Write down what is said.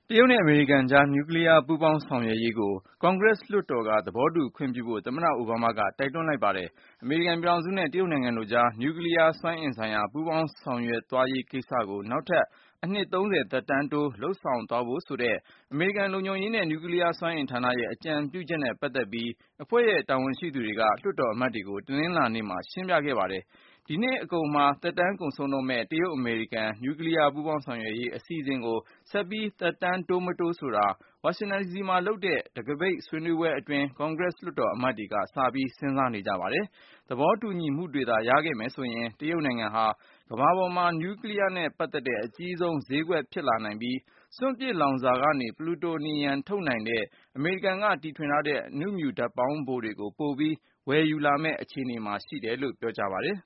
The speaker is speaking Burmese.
တရုတ်နဲ့အမေရိကန်ကြား နျူကလီးယားပူးပေါင်းဆောင်ရွက်ရေးကို ကွန်ဂရက်လွှတ်တော်က သဘောတူခွင့်ပြုဖို့ သမ္မတအိုဘားမားက တိုက်တွန်းလိုက်ပါတယ်။ အမေရိကန်ပြည်ထောင်စုနဲ့ တရုတ်နိုင်ငံတို့ကြား နျူကလီးယားစွမ်းအင်ဆိုင်ရာ ပူးပေါင်းဆောင်ရွက်သွားရေးကိစ္စကို နောက်ထပ် အနှစ် သက်တမ်းတိုး လုပ်ဆောင်သွားဖို့ဆိုတဲ့ အမေရိကန်လုံခြုံရေးနဲ့ နျူကလီးယားစွမ်းအင်ဌာနရဲ့ အကြံပြုချက်နဲ့ပတ်သက်ပြီး အဖွဲ့ရဲ့တာဝန်ရှိသူတွေက လွှတ်တော်အမတ်တွေကို တနင်္လာနေ့မှာ ရှင်းပြခဲ့ပါတယ်။ ဒီနှစ်အကုန်မှာ သက်တမ်းကုန်ဆုံးတော့မယ့် တရုတ်-အမေရိကန် နျူကလီးယားပူးပေါင်းဆောင်ရွက်ရေး အစီအစဉ်ကို ဆက်ပြီး သက်တမ်းတိုးမတိုးဆိုတာ ဝါရှင်တန်ဒီစီမှာလုပ်တဲ့ တံခါးပိတ်ဆွေးနွေးပွဲအတွင်း ကွန်ဂရက်လွှတ်တော်အမတ်တွေက စပြီး စဉ်းစားနေကြပါတယ်။ သဘောတူညီမှုတွေသာ ရခဲ့မယ်ဆိုရင် တရုတ်နိုင်ငံဟာ ကမ္ဘာပေါ်မှာ နျူကလီးယားနဲ့ပတ်သက်တဲ့ အကြီးဆုံးဈေးကွက်ဖြစ်လာနိုင်ပြီး စွန့်ပစ်လောင်စာကနေ ပလူတိုနီယမ်ထုတ်နိုင်တဲ့ အမေရိကန်ကတီထွင်ထားတဲ့ အဏုမြူဓါတ်ပေါင်းဖိုတွေကို ပိုပြီး ဝယ်ယူလာမယ့်အခြေအနေမှာရှိတယ်လို့ ပြောပါတယ်